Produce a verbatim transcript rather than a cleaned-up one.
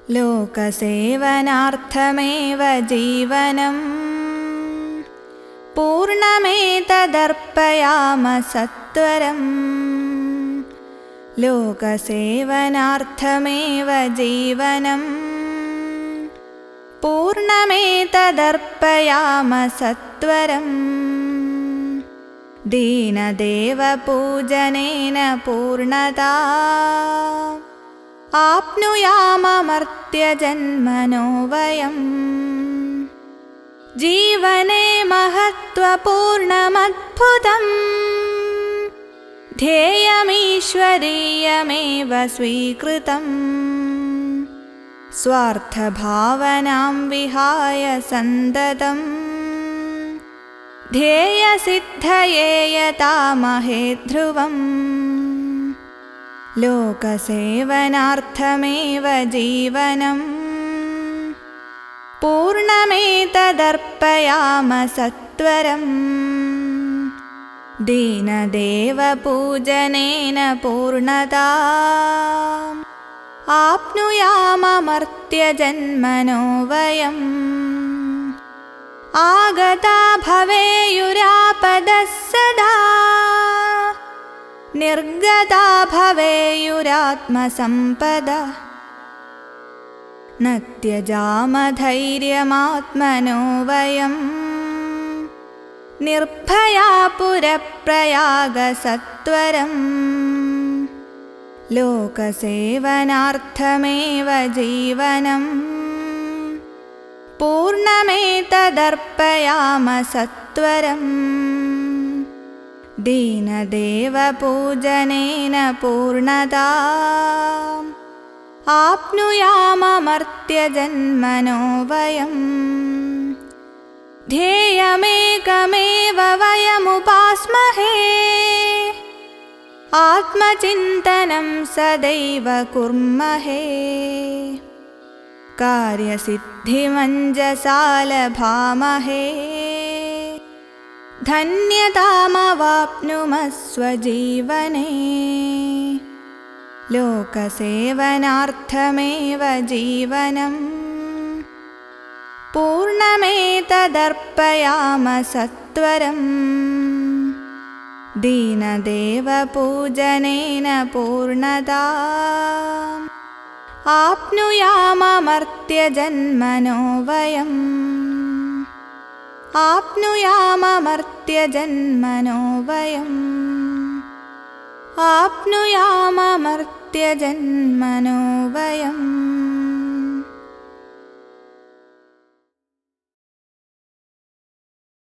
लोकसेवनार्थमेव जीवनं पूर्णमेतदर्पयामः सत्वरम् लोकसेवनार्थमेव जीवनं पूर्णमेतदर्पयामः सत्वरम् दीनदेवपूजनेन पूर्णता आप्नुयाममर्त्यजन्मनो वयम् जीवने महत्त्वपूर्णमद्भुतम् ध्येयमीश्वरीयमेव स्वीकृतम् स्वार्थभावनां विहाय सन्ततं ध्येयसिद्धये यतामहे ध्रुवम् लोकसेवनार्थमेव जीवनं पूर्णमेतदर्पयामः सत्वरम् दीनदेवपूजनेन पूर्णता आप्नुयाममर्त्यजन्मनो वयम् आगता भवेयुरापदः सदा निर्गता भवेयुरात्मसम्पदा न त्यजामधैर्यमात्मनो वयम् निर्भया पुरप्रयागसत्वरम् लोकसेवनार्थमेव जीवनं पूर्णमेतदर्पयामः सत्वरम् दीनदेवपूजनेन पूर्णता आप्नुयाममर्त्यजन्मनो वयम् ध्येयमेकमेव वयमुपास्महे आत्मचिन्तनं सदैव कुर्महे कार्यसिद्धिमञ्जसा लभामहे धन्यतामवाप्नुमः स्वजीवने लोकसेवनार्थमेव जीवनं पूर्णमेतदर्पयामः सत्वरम् दीनदेवपूजनेन पूर्णता आप्नुयाममर्त्यजन्मनो वयम् आप्नुयाममर्त्यजन्मनो वयम् आप्नुयाममर्त्यजन्मनो वयम्।